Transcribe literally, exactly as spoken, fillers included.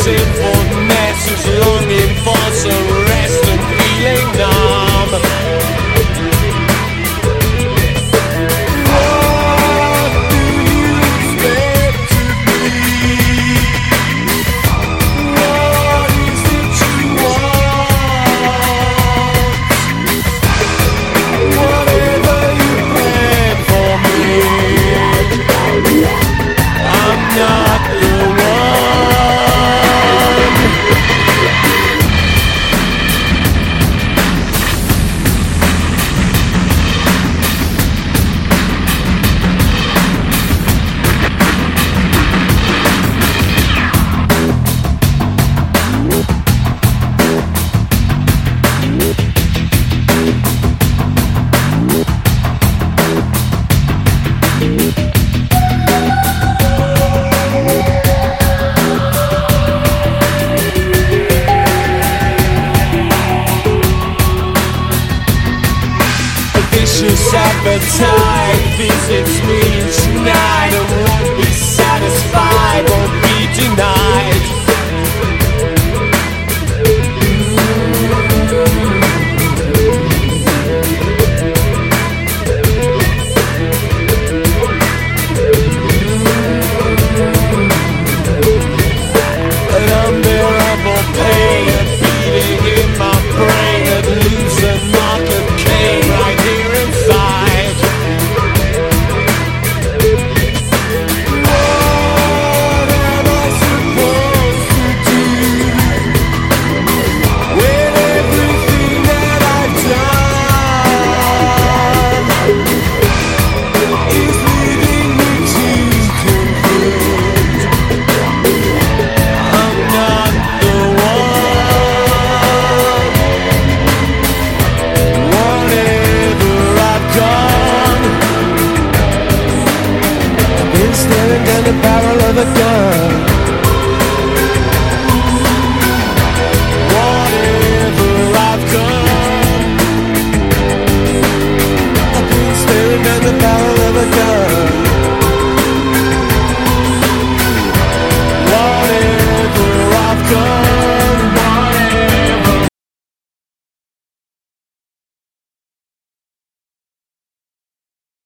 sinfulness is longing for some rest and feeling numb. What do you expect of me? What is it you want? Whatever you plan for me, I'm not the one. Vicious appetite visits me each night and won't be satisfied, won't be denied.